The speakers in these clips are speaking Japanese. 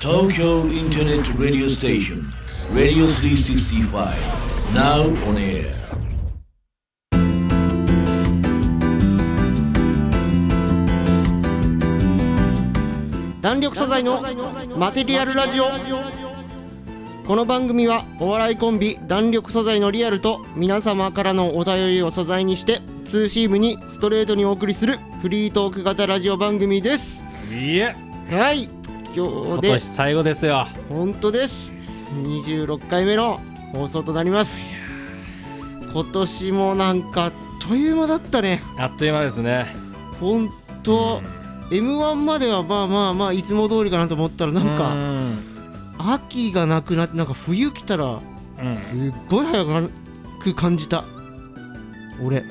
Tokyo Internet Radio Station Radio 365 Now on air 弾力素材のマテリアルラジオ。この番組はお笑いコンビ弾力素材のリアルと皆様からのお便りを素材にしてツーシームにストレートにお送りするフリートーク型ラジオ番組です。 いえ、 はい、今今年最後ですよ。 本当です。26回目の放送となります。今年もなんかあっという間だったね。 あっという間ですね。 本当、M1 まではまあいつも通りかなと思ったらなんか秋がなくなってなんか冬来たらすっごい早く感じた俺。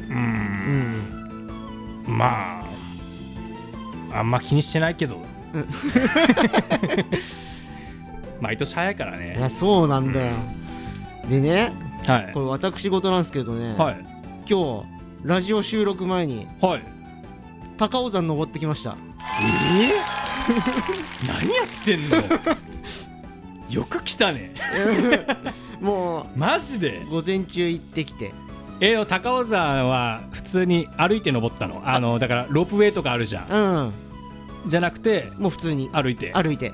まああんま気にしてないけど毎年早いからね。 いやそうなんだよ、でね、 はい、 これ私事なんですけどね、 はい、 今日ラジオ収録前に、 はい、 高尾山登ってきました。 何やってんのよく来たねもうマジで午前中行ってきて。 高尾山は普通に歩いて登ったの？だからロープウェイとかあるじゃん、じゃなくてもう普通に歩いて。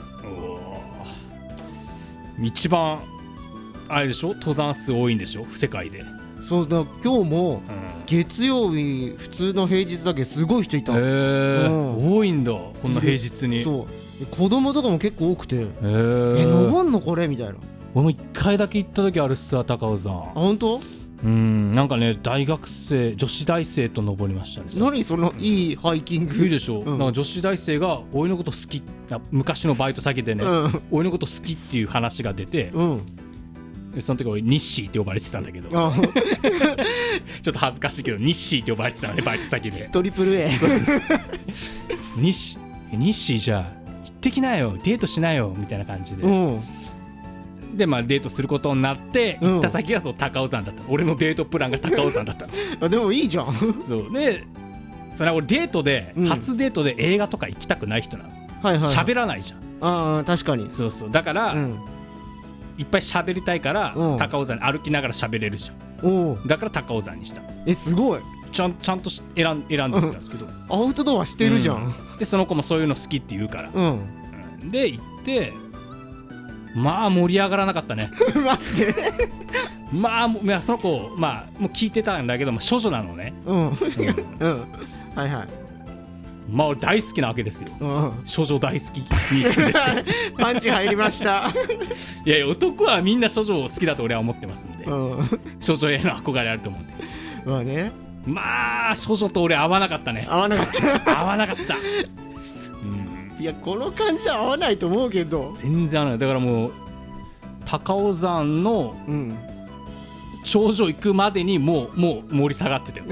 一番あれでしょ、登山数多いんでしょ世界で。 そうだ、今日も月曜日普通の平日だけすごい人いた。 多いんだこんな平日に。 そう子供とかも結構多くて、登んのこれみたいな。 俺も1回だけ行った時あるっすわ、高尾山。 本当？ なんかね、大学生女子大生と登りましたね。 何そのいいハイキング。 いいでしょ、なんか女子大生が俺のこと好き、昔のバイト先でね、俺のこと好きっていう話が出て、その時俺ニッシーって呼ばれてたんだけどちょっと恥ずかしいけどニッシーって呼ばれてたのね、バイト先で。 トリプル A ニッシーじゃあ行ってきなよ、デートしなよみたいな感じで、でまあデートすることになって行った先がそう高尾山だった。俺のデートプランが高尾山だったでもいいじゃんそうで、それは俺デートで、初デートで映画とか行きたくない人なの。喋らないじゃん。 確かに。 そうだから、いっぱい喋りたいから、高尾山歩きながら喋れるじゃん。だから高尾山にした。 すごい。 ちゃんと選んでたんですけど、 アウトドアしてるじゃん。 でその子もそういうの好きって言うから、で行ってまあ盛り上がらなかったねマジでまあその子まあもう聞いてたんだけど、処女なのね。 はいはい。 まあ俺大好きなわけですよ、処女大好きに行くんですけどパンチ入りましたいや男はみんな処女を好きだと俺は思ってますんで、処女への憧れあると思うんで。 まあね、 まあ処女と俺合わなかったね。 合わなかった、いやこの感じは合わないと思うけど。 全然合わない。だからもう高尾山の、頂上行くまでにもう盛り下がってたよ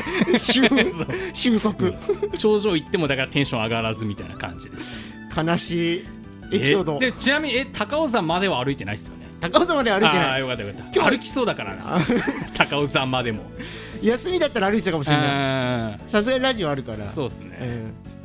収束頂上行ってもだからテンション上がらずみたいな感じでした。悲しいエピソード。 でちなみに高尾山までは歩いてないっすよね。 高尾山までは歩いてない。 よかった歩きそうだからな高尾山までも休みだったら歩いてたかもしれない。さすがにラジオあるから。 そうですね、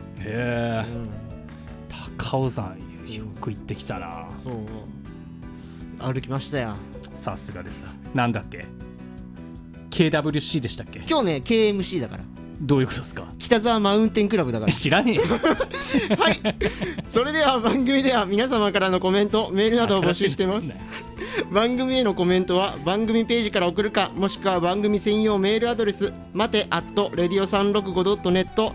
高尾山よく行ってきたな。 そう歩きましたよ。 さすがです。なんだっけ KWC でしたっけ。 今日ね KMC だから。 どういうことですか。 北沢マウンテンクラブだから。 知らねえよはい、それでは番組では皆様からのコメントメールなどを募集しています。番組へのコメントは番組ページから送るか、もしくは番組専用メールアドレス待て@radio365.net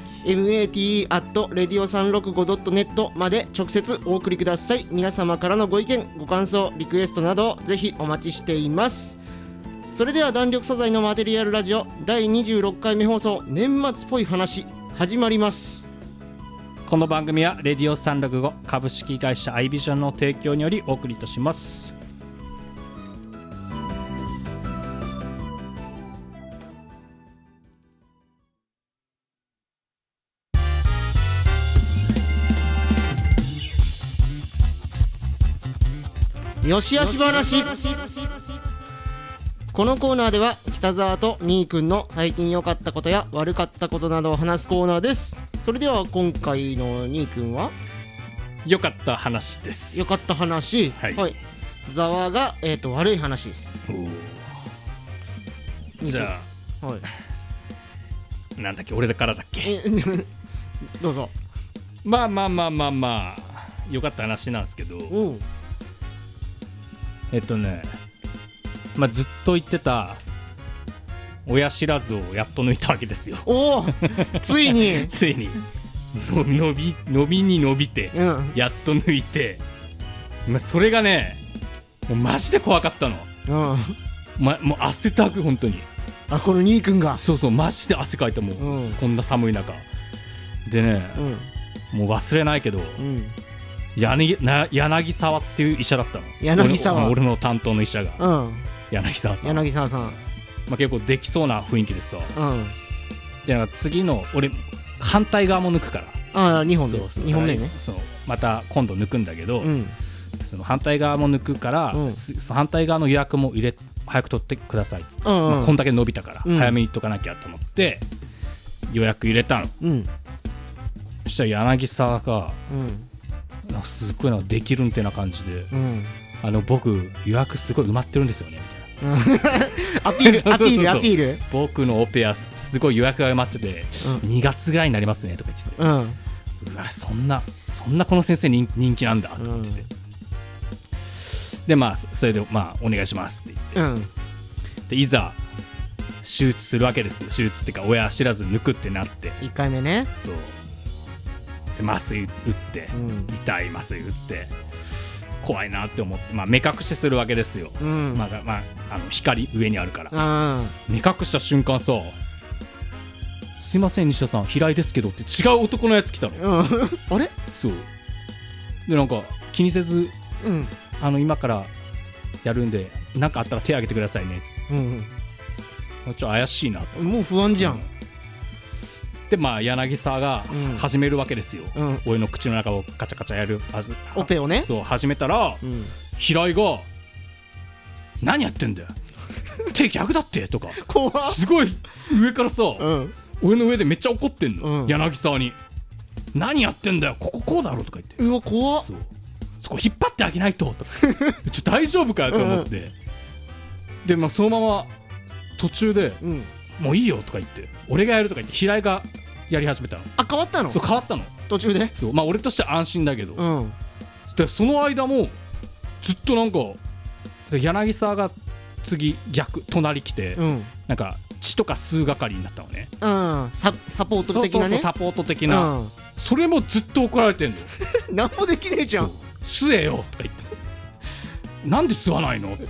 mate@radio365.net まで直接お送りください。皆様からのご意見ご感想リクエストなどぜひお待ちしています。それでは弾力素材のマテリアルラジオ第26回目放送年末っぽい話始まります。 この番組はレディオ365株式会社アイビジョンの提供によりお送りいたします。 よしあし話。このコーナーでは北沢とニーくんの最近良かったことや悪かったことなどを話すコーナーです。それでは今回のニーくんはよかった話です。 よかった話。 はい、 はい、ざわが、悪い話です。 じゃあ、 はい、 なんだっけ、俺だからだっけどうぞ。 まあよかった話なんですけど、まあ、ずっと言ってた親知らずをやっと抜いたわけですよ。 おおついについに伸びに伸びて、やっと抜いて、まあ、それがねもうマジで怖かったの。もう汗だく本当に。 この兄くんがそうマジで汗かいたもん、こんな寒い中でね、もう忘れないけど、柳沢っていう医者だったの。 柳沢、 俺の担当の医者が、柳沢さん。 柳沢さん、 まあ、結構できそうな雰囲気でさ、でなんか次の俺反対側も抜くから、 2本目ね。 そうまた今度抜くんだけど、その反対側も抜くから、その反対側の予約も早く取ってくださいっつって、まあ、こんだけ伸びたから、早めに言っとかなきゃと思って予約入れたの。そしたら柳沢が、なんかすっごいなんかできるんてな感じで、僕予約すごい埋まってるんですよねみたいなアピール僕のオペはすごい予約が埋まってて、2月ぐらいになりますねとか言ってて、うわそんなこの先生に人気なんだと思ってて、でまあそれでまあお願いしますって言って、でいざ手術するわけですよ。手術っていうか親知らず抜くってなって、 1回目ね。 そうで麻酔打って、痛い麻酔打って怖いなって思って、まあ、目隠しするわけですよ。光上にあるから、目隠した瞬間さ、すいません西田さん平井ですけどって違う男のやつ来たの。 あれそうでなんか気にせず、今からやるんで何かあったら手挙げてくださいねっつって、ちょっと怪しいなと。 もう不安じゃん。 でまあ柳沢が始めるわけですよ、俺の口の中をカチャカチャやるオペをね。 そう始めたら、平井が何やってんだよ手逆だってとかすごい上からさ、俺の上でめっちゃ怒ってんの、柳沢に。何やってんだよこうだろとか言って、 うわ怖っ、 そこ引っ張ってあげないととか大丈夫かよと思って、でまあそのまま途中で、もういいよとか言って俺がやるとか言って平井がやり始めたの。 変わったの。 そう変わったの途中で。 そうまあ俺としては安心だけど、でその間もずっとなんか柳沢が次隣来て、なんか血とか吸う係になったのね。 サポート的なね。 サポート的な、それもずっと怒られてんの何もできねえじゃん。 吸えよとか言って、なんで吸わないのって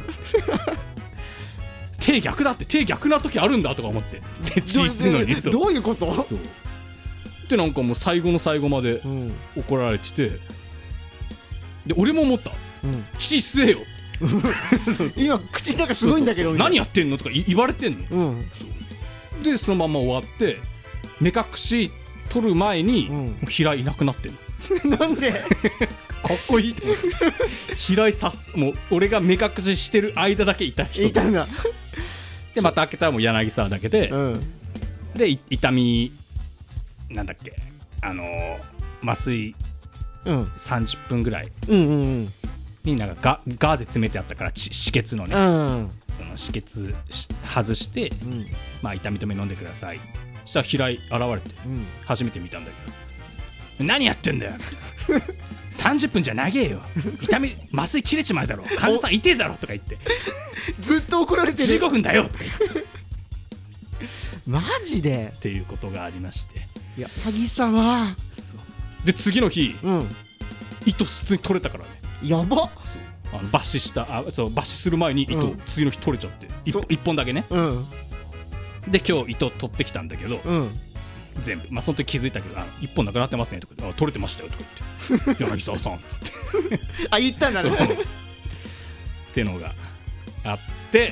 手逆だって、手逆な時あるんだとか思って血吸うのにどういうこと？ そうでなんかもう最後の最後まで怒られてて、で俺も思った、血吸えよ今口の中すごいんだけど何やってんのとか言われてんの、でそのまま終わって目隠し取る前に、平井いなくなってんのなんでかっこいいと思って平井もう俺が目隠ししてる間だけいた人いたんだ。 でまた開けたらもう柳沢だけで、で痛みなんだっけ麻酔、30分ぐらいになんかガーゼ詰めてあったから止血のね、その止血外して、まあ痛み止め飲んでください。そしたら平井現れて、初めて見たんだけど、何やってんだよ30分じゃ長えよ麻酔切れちまうだろ患者さん痛えだろとか言ってずっと怒られてる。 15分だよとか言ってマジでっていうことがありまして、 柳沢で次の日、糸普通に取れたからね。 やばっ。 抜歯する前に糸、次の日取れちゃって 1本だけね、で今日糸取ってきたんだけど、全部まあその時気づいたけど1本なくなってますねとか取れてましたよとか言って柳沢さんっつって言ったんだねってのがあって、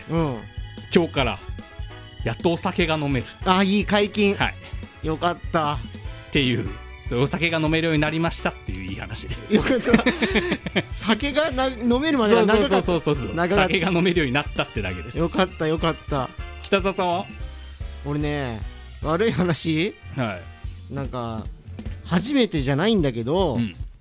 今日からやっとお酒が飲める。 いい解禁。 はいよかったっていう、お酒が飲めるようになりましたっていういい話です。 よかった酒が飲めるまでが長かった。 そう酒が飲めるようになったってだけです。 よかったよかった。 北澤さんは？ 俺ね、悪い話、なんか初めてじゃないんだけど、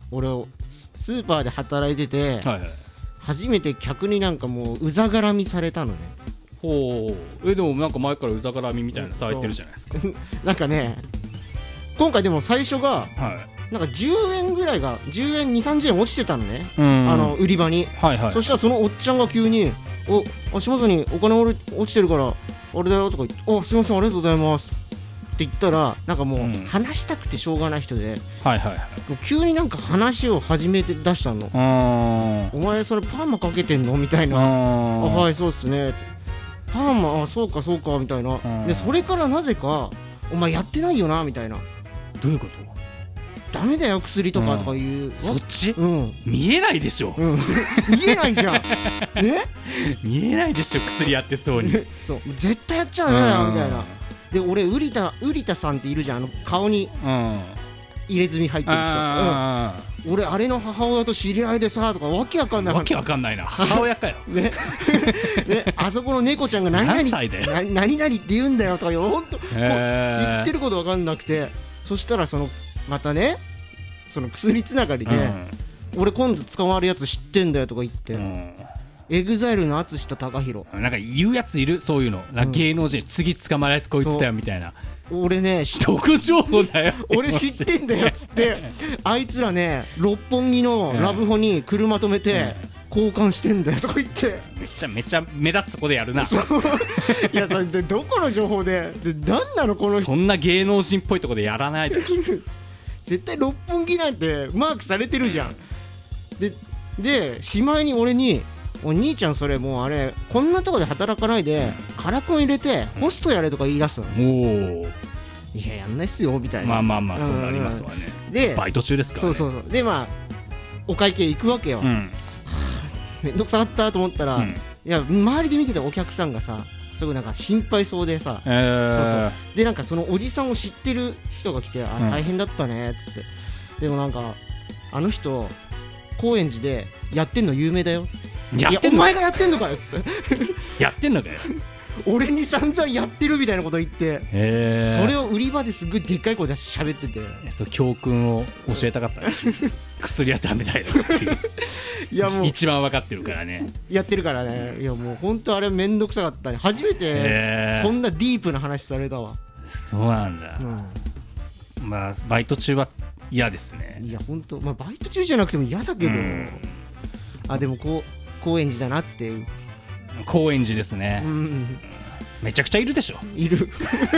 俺スーパーで働いてて、 はいはい、 初めて客になんかもううざがらみされたのね。 ほう。でもなんか前からうざがらみみたいなされてるじゃないですか。 なんかね、今回でも最初が、 はい、 なんか10円ぐらいが10円 2,30 円落ちてたのね、売り場に、 はいはい、 そしたらそのおっちゃんが急に足元にお金落ちてるからあれだよとか言って、すいませんありがとうございますって言ったら、なんかもう話したくてしょうがない人で、 はいはいはい、 もう急になんか話を始めて出したの。お前それパーマかけてんのみたいな。はいそうっすね、パーマそうかそうかみたいな。でそれからなぜかお前やってないよなみたいな。 どういうこと？ ダメだよ薬とかいう、 そっち、見えないでしょ、 見えないじゃんね、 見えないでしょ薬やってそうにそう絶対やっちゃダメだよみたいな。で俺ウリタさんっているじゃん、顔に入れ墨入ってる人、俺あれの母親と知り合いでさとかわけわかんないわけわかんないな母親かよねあそこの猫ちゃんが何々って言うんだよとかほんと言ってることわかんなくて、そしたらまたねその薬つながりで、俺今度捕まるやつ知ってんだよとか言って、エグザイルの淳と高弘なんか言うやついる、そういうの、芸能人次捕まるやつこいつだよみたいな。 俺ね毒情報だよ俺知ってんだよっつってあいつらね六本木のラブホに車止めて交換してんだよとか言って、 めちゃ目立つとこでやるな。いやそれでどこの情報で何なのこの人、 そんな芸能人っぽいとこでやらないで絶対六本木なんてマークされてるじゃん。でしまいに俺にお兄ちゃんそれもうあれこんなとこで働かないでカラコン入れてホストやれとか言い出すの。いややんないっすよみたいな。 まあそうなりますわね。でバイト中ですからね。 そうでお会計行くわけよ。めんどくさかったと思ったら、いや周りで見てたお客さんがさすごいなんか心配そうでさ、そうでなんかそのおじさんを知ってる人が来て、大変だったねっつって、でもなんかあの人高円寺でやってんの有名だよっつって、いやお前がやってんのかよっつってやってんのかよ俺に散々やってるみたいなこと言って、それを売り場ですごいでっかい声出して喋ってて、 そう教訓を教えたかった薬はダメだよっていういやもう一番分かってるからね、 やってるからね。いやもう本当あれめんどくさかったね。初めてそんなディープな話されたわ。 そうなんだ、まあバイト中は嫌ですね。 いや本当、バイト中じゃなくても嫌だけど、でも高円寺だなっていう。 高円寺ですね、めちゃくちゃいるでしょ。 いる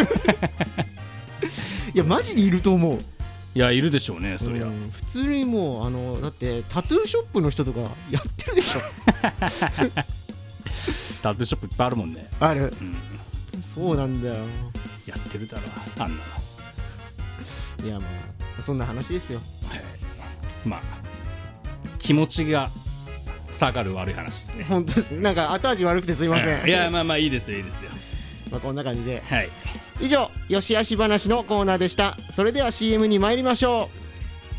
いやマジでいると思う。 いやいるでしょうねそりゃ、 普通にもうだってタトゥーショップの人とかやってるでしょタトゥーショップいっぱいあるもんね。 ある、そうなんだよ。 やってるだろあんなの。いやそんな話ですよ。 まあ気持ちが下がる悪い話ですね。 本当ですね。なんか後味悪くてすいません。 いやまあいいですよいいですよ。 こんな感じで、以上よしあし話のコーナーでした。それでは CM に参りましょう。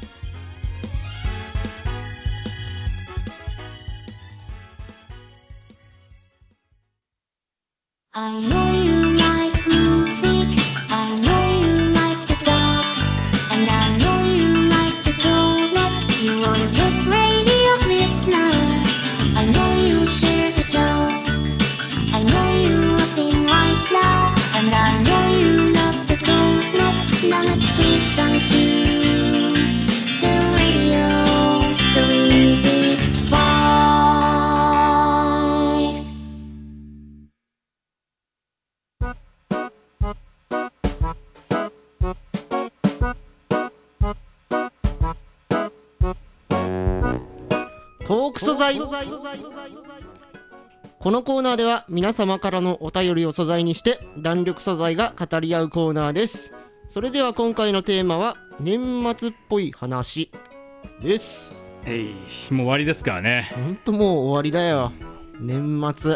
I know you like music, I know you like to talk, and I know you like to go net. You are the best radio listener. I know you share the show. I know you rocking right now, and I know you love to go net. Now let's listen to the radio so music's fine. トーク素材。このコーナーでは皆様からのお便りを素材にして弾力素材が語り合うコーナーです。それでは今回のテーマは年末っぽい話です。 もう終わりですからね。 ほんともう終わりだよ年末。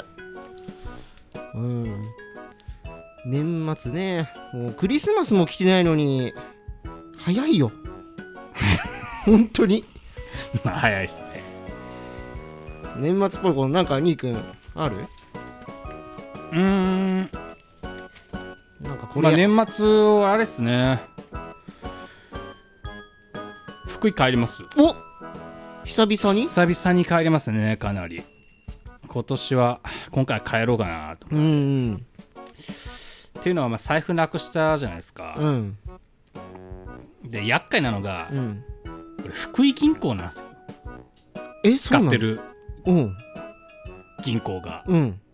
年末ね、もうクリスマスも来てないのに早いよ本当にまあ早いっすね。 年末っぽいことなんか兄くんある？なんかこれ、 年末あれっすね、福井帰ります。 お久々に帰りますね。かなり今回帰ろうかなと。っていうのは、財布なくしたじゃないですか。で厄介なのが、これ福井銀行なんですよ。使ってる銀行が、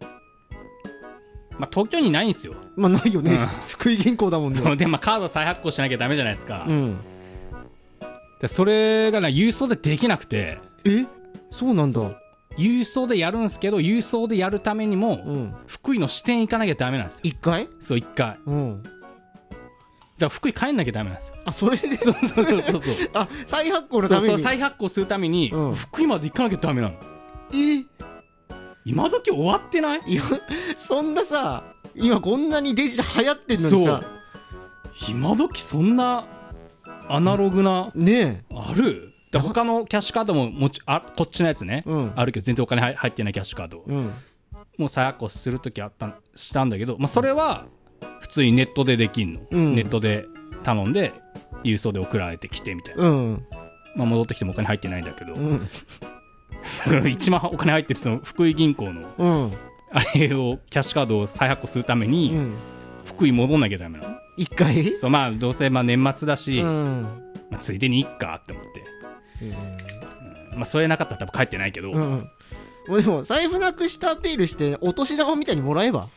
東京にないんですよ。 ないよね、福井銀行だもんね。 そうで、カード再発行しなきゃダメじゃないですか。でそれが郵送でできなくて。 そうなんだ。 郵送でやるんですけど、郵送でやるためにも、福井の支店行かなきゃダメなんですよ。 1回。 そう、1回。だから福井帰んなきゃダメなんですよ。 それでそう再発行のために。 そう再発行するために、福井まで行かなきゃダメなの。今時終わってない？ いや、そんなさ、今こんなにデジタル流行ってんのにさ、 今時そんなアナログな、ある？他のキャッシュカードもこっちのやつね、あるけど全然お金入ってないキャッシュカード、もう再発行するときしたんだけど、それは普通にネットでできんの、ネットで頼んで郵送で送られてきてみたいな、戻ってきてもお金入ってないんだけど、一番お金入ってるその福井銀行の、あれをキャッシュカードを再発行するために、福井戻んなきゃダメなの。 1回？ そう、どうせ年末だし、ついでにいっかって思って、それなかったら多分帰ってないけど、 でも財布なくしたアピールしてお年玉みたいにもらえば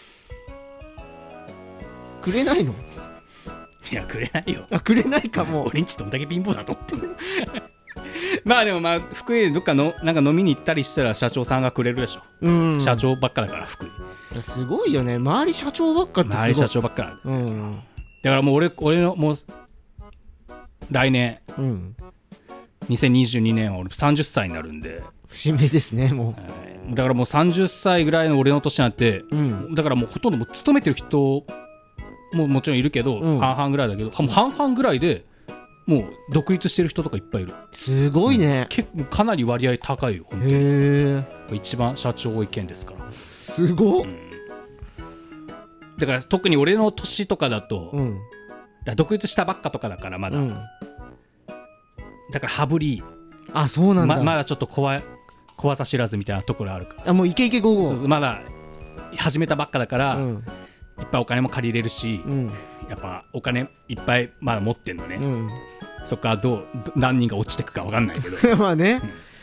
くれないの？ いや、くれないよ。 くれないかも。 俺んちどんだけ貧乏だと思ってる。でも福井どっかのなんか飲みに行ったりしたら社長さんがくれるでしょ。社長ばっかだから福井。 すごいよね。周り社長ばっかってすごい。 周り社長ばっかだ。だからもう俺のもう来年、2022年は俺30歳になるんで。 節目ですね、もう。だからもう30歳ぐらいの俺の年になって、だからもうほとんどもう勤めてる人ももちろんいるけど、半々ぐらいだけど、もう半々ぐらいでもう独立してる人とかいっぱいいる。 すごいね。 結構かなり割合高いよ。本当に一番社長多い県ですから。 すごっ。 だから特に俺の年とかだと、独立したばっかとかだからまだ、だから羽振り、 そうなんだ。 まだちょっと怖さ知らずみたいなところあるから。 もうイケイケゴーゴー。 そうまだ始めたばっかだから、いっぱいお金も借りれるし、やっぱお金いっぱいまだ持ってんのね、そっから何人が落ちてくか分かんないけどまあね、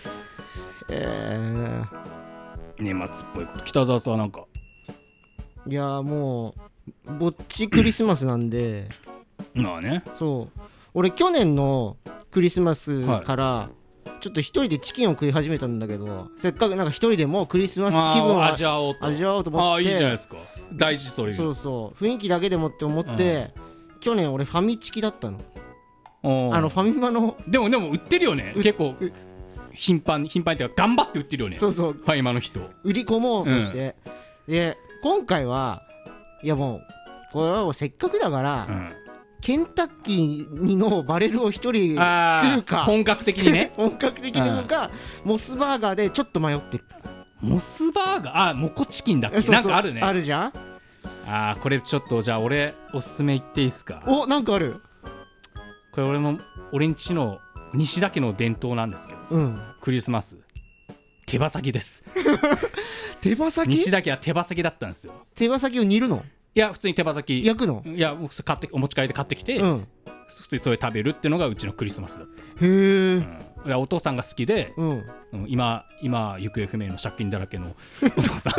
年末っぽいこと。北澤さんなんか。 いやもうぼっちクリスマスなんでそう俺去年のクリスマスからちょっと一人でチキンを食い始めたんだけど、せっかくなんか一人でもクリスマス気分を味わおうと思って。 いいじゃないですか。大事。それそう雰囲気だけでもって思って、去年俺ファミチキだったの。ファミマのでも売ってるよね。結構頻繁っていうか頑張って売ってるよね。ファミマの人売り込もうとして、で今回はいやもうこれはもうせっかくだから、ケンタッキーのバレルを一人食うか、 本格的にね本格的にのか、モスバーガーでちょっと迷ってる。 モスバーガー、モコチキンだっけ？なんかあるね。 あるじゃん。 これちょっとじゃあ俺おすすめ言っていいですか？ なんかある。 これ俺んちの西田家の伝統なんですけど、クリスマス手羽先です。 手羽先？ 西田家は手羽先だったんですよ。 手羽先を煮るの？ いや普通に手羽先焼くの？ いやお持ち帰りで買ってきて、普通にそれ食べるっていうのがうちのクリスマスだった。 へえ。 お父さんが好きで、今行方不明の借金だらけのお父さん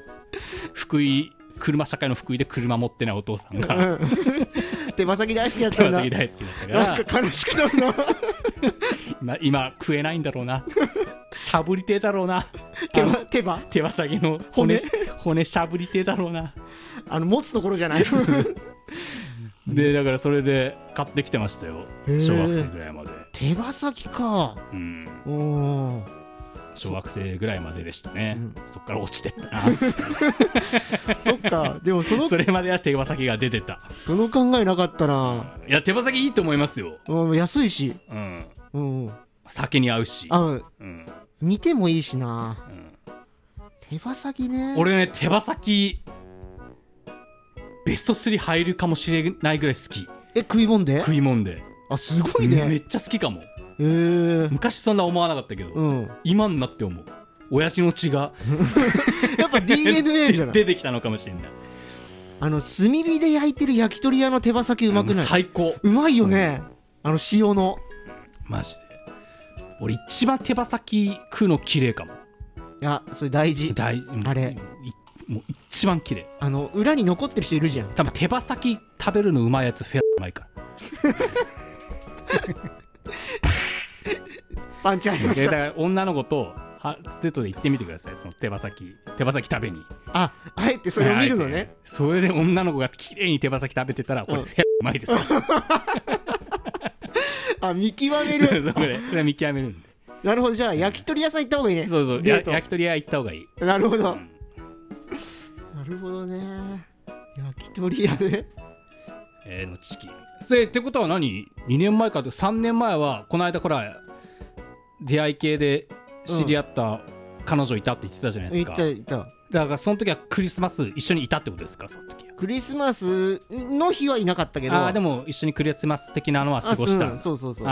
車社会の福井で車持ってないお父さんが、 手羽先大好きだったんだ。 手羽先大好きだったからなんか悲しくなるな今食えないんだろうな。しゃぶりてえだろうな。 手羽先の骨しゃぶりてえだろうな。 持つところじゃないでだからそれで買ってきてましたよ、小学生ぐらいまで。 手羽先か。 小学生ぐらいまででしたね、そっから落ちてったな。 そっか。でもそれまでは手羽先が出てた。 その考えなかったな。 いや手羽先いいと思いますよ。 安いし、 酒に合うし、 煮てもいいしな、手羽先ね。 俺ね手羽先ベスト3入るかもしれないぐらい好き。 食いもんで。 食いもんで。 すごいね。 めっちゃ好きかも。 昔そんな思わなかったけど、今になって思う。親父の血がやっぱ DNA じゃない出てきたのかもしれない。 炭火で焼いてる焼き鳥屋の手羽先うまくない？ 最高。 うまいよね、塩の。 マジで俺一番手羽先食うの綺麗かも。 いやそれ大事。あれもう一番綺麗。 裏に残ってる人いるじゃん。 多分手羽先食べるのうまいやつフェラうまいからパンチありました。 だから女の子とデートで行ってみてください。その手羽先食べに。 あえてそれを見るのね。 それで女の子が綺麗に手羽先食べてたらこれフェラうまいですよ見極めるそれは見極めるんで。 なるほど。じゃあ焼き鳥屋さん行った方がいいね。 そう焼き鳥屋行った方がいい。 なるほど、なるほどね。焼き鳥屋でのチキン。それってことは何 ?2 年前かと3年前はこの間ほら出会い系で知り合った彼女いたって言ってたじゃないですか。 いた。 だからその時はクリスマス一緒にいたってことですか？その時は。 クリスマスの日はいなかったけど。 でも一緒にクリスマス的なのは過ごした。 そう。もう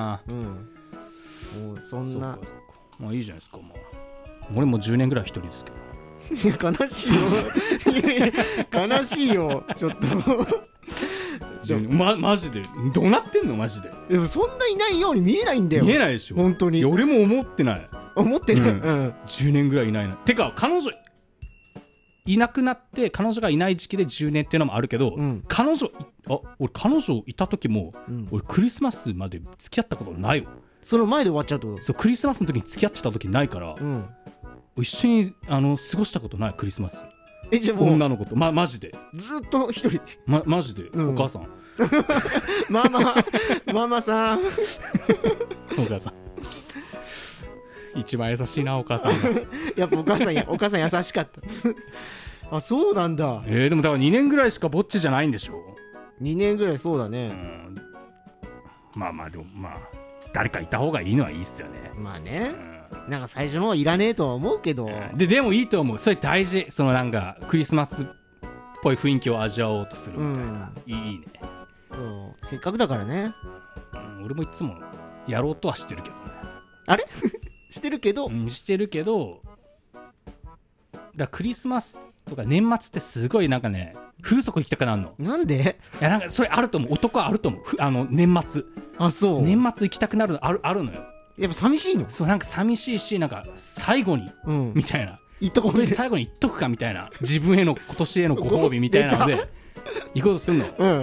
そんな。 まあいいじゃないですか。俺も10年ぐらい一人ですけど。 悲しいよ悲しいよちょっとマジでどうなってんのマジで。 でもそんないないように見えないんだよ。 見えないでしょ本当に。 俺も思ってない、10年ぐらいいないな。てか彼女いなくなって彼女がいない時期で10年っていうのもあるけど、俺彼女いた時も、俺クリスマスまで付き合ったことないよ。 その前で終わっちゃうってこと？ そう、クリスマスの時に付き合ってた時ないから、一緒に過ごしたことないクリスマス。 じゃあもう女の子とマジでずっと一人。 マジで、お母さんママさんお母さん一番優しいなお母さんがやっぱお母さん優しかったそうなんだ。 でもだから2年ぐらいしかぼっちじゃないんでしょ。 2年ぐらい。そうだね。 でも誰かいた方がいいのはいいっすよね。 なんか最初のいらねえとは思うけど、 でもいいと思う。それ大事。そのなんかクリスマスっぽい雰囲気を味わおうとするみたいな、いいね。 そうせっかくだからね。 俺もいつもやろうとはしてるけどね。 あれしてるけど、 してるけど、だクリスマスとか年末ってすごいなんかね、風俗行きたくなるの。 なんで？ いやなんかそれあると思う。男はあると思う。年末。 そう。 年末行きたくなるのあるのよ。 やっぱ寂しいの？ そう、なんか寂しいし、なんか最後に、みたいな。 言っとこう。 今年最後に言っとくかみたいな。自分への今年へのご褒美みたいなので行こうとするの。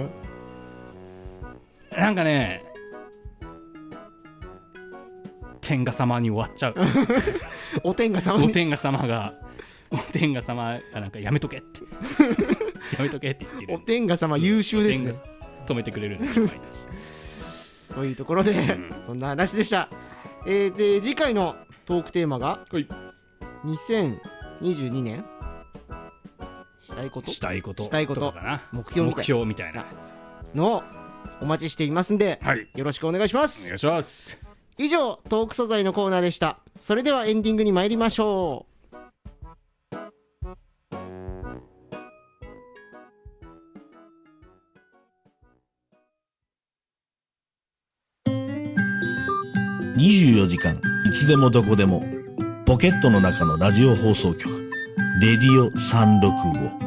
なんかね、天下様に終わっちゃう。 お天下様がなんかやめとけってやめとけって言ってる。 お天下様優秀ですね。 止めてくれるんだというところで、そんな話でした。で次回のトークテーマが、2022年したいことかな。 目標みたいなやつのお待ちしていますんで、よろしくお願いします。 お願いします。 以上トーク素材のコーナーでした。それではエンディングに参りましょう。 24時間いつでもどこでもポケットの中のラジオ放送局レディオ365。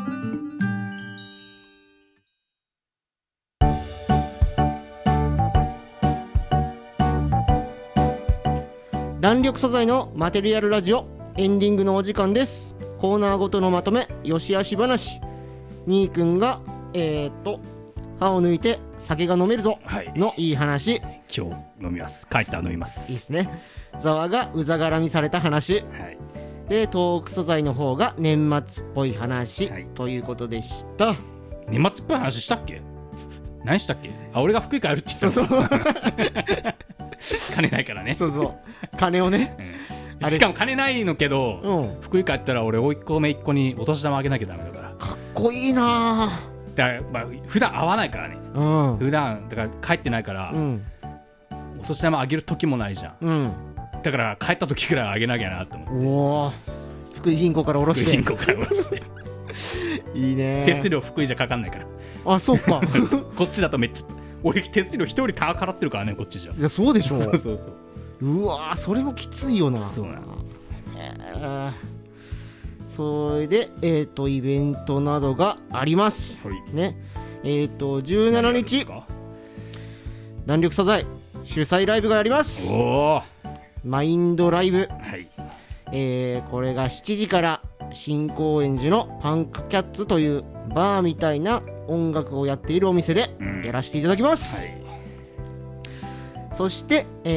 弾力素材のマテリアルラジオエンディングのお時間です。コーナーごとのまとめ、よしあし話。にーくんが歯を抜いて酒が飲めるぞのいい話。 今日飲みます。帰ったら飲みます。 いいですね。ざわがうざがらみされた話。でトーク素材の方が年末っぽい話、ということでした。 年末っぽい話したっけ？何したっけ？俺が福井帰るって言ったの。金ないからね。 金をね、 しかも金ないのけど、福井帰ったら俺甥っ子めいっ子にお年玉あげなきゃダメだから。 かっこいいなぁ。だから普段会わないからね。普段だから帰ってないから、お年玉あげる時もないじゃん。だから帰った時くらいあげなきゃなと思って。 福井銀行から下ろして。 福井銀行から下ろして。いいね。手数料福井じゃかかんないから。 あ、そうか。 こっちだとめっちゃ俺手数料一人払ってるからねこっちじゃ。 いやそうでしょ。 そうそうそう。 うわーそれもきついよな。 そうなの。 それでイベントなどがあります、 はい、 ね。17日弾力素材主催ライブがあります。 おーマインドライブ、 はい、 これが7時から新高円寺のパンクキャッツというバーみたいな音楽をやっているお店でやらせていただきます、 はい、 そして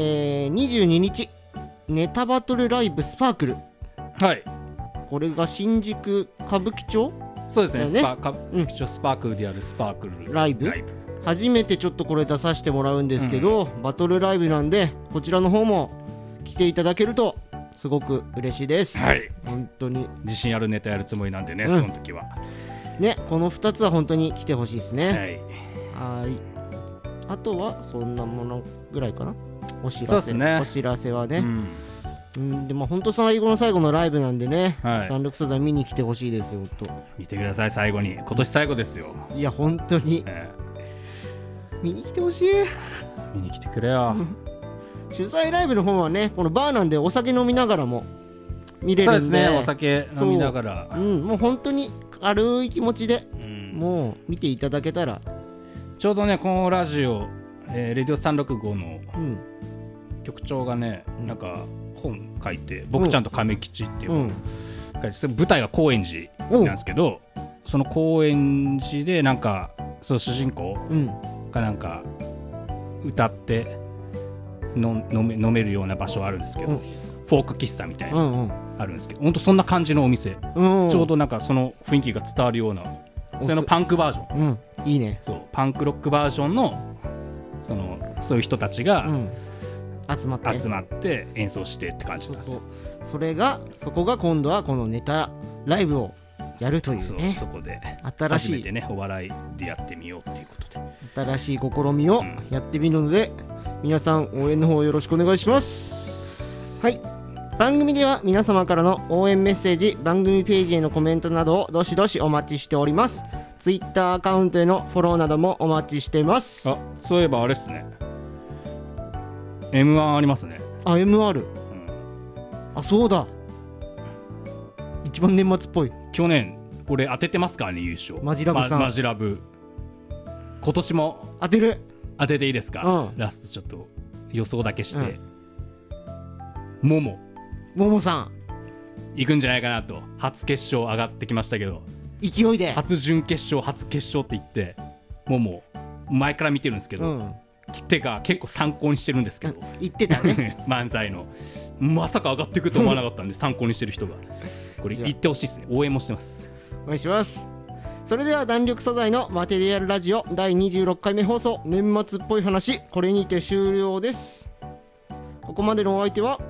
、22日ネタバトルライブスパークル、 はい、 これが新宿歌舞伎町、 そうですね、 ね、 歌舞伎町スパークルであるスパークルライブ初めてちょっとこれ出させてもらうんですけど、バトルライブなんでこちらの方も来ていただけるとすごく嬉しいです。 はい、 本当に自信あるネタやるつもりなんでね、その時はね、この2つは本当に来てほしいですね。 はい。 あとはそんなものぐらいかな。お知らせ、 そうですね、 お知らせはね。でも本当最後の最後のライブなんでね、 はい、 弾力素材見に来てほしいですよと。 見てください最後に、今年最後ですよ。 いや本当に、見に来てほしい。 見に来てくれよ。 主催ライブの方はね、このバーなんでお酒飲みながらも見れるんで。 そうですね、お酒飲みながら、 もう本当に軽い気持ちで、もう見ていただけたら。 ちょうどねこのラジオ、レディオ365の局長がね、なんか本書いて、僕ちゃんと亀吉っていう本書いて、舞台が高円寺なんですけど、その高円寺でなんかその主人公がなんか歌って飲めるような場所あるんですけど、フォーク喫茶みたいな、あるんですけど、本当そんな感じのお店、ちょうどなんかその雰囲気が伝わるような、それのパンクバージョン、 いいね。 そうパンクロックバージョンのそういう人たちが、 集まって演奏してって感じなんですよ。 そこが今度はこのネタライブをやるというね。 そこで新しい初めてねお笑いでやってみようっていうことで、 新しい試みをやってみるので、皆さん応援の方よろしくお願いします。はい、番組では皆様からの応援メッセージ、番組ページへのコメントなどをどしどしお待ちしております。ツイッターアカウントへのフォローなどもお待ちしています。 あ、そういえばあれっすね、 M1 ありますね。 あ、MR、あ、そうだ、一番年末っぽい。 去年これ当ててますからね、優勝。 マジラブさん、 マジラブ今年も当てる。 当てていいですか、ラストちょっと予想だけして、ももさん行くんじゃないかなと。初決勝上がってきましたけど、 勢いで初準決勝初決勝って言って、も前から見てるんですけど、てか結構参考にしてるんですけど、 言ってたね漫才のまさか上がってくると思わなかったんで参考にしてる人がこれ言ってほしいですね。応援もしてます。 お願いします。それでは弾力素材のマテリアルラジオ第26回目放送、年末っぽい話、これにて終了です。ここまでのお相手は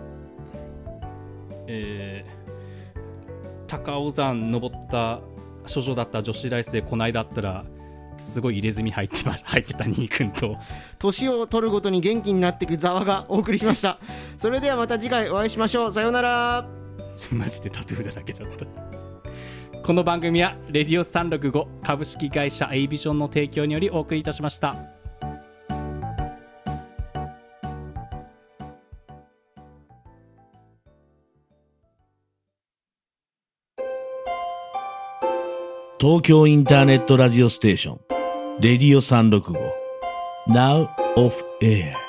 高尾山登った処女だった女子大生、こないだったらすごい入れ墨入ってたニー君と、 年を取るごとに元気になっていくざわがお送りしました。それではまた次回お会いしましょう。さようなら。 マジでタトゥーだらけだった。この番組はレディオ365株式会社 A ビジョンの提供によりお送りいたしました。 東京インターネットラジオステーションレディオ365 Now off air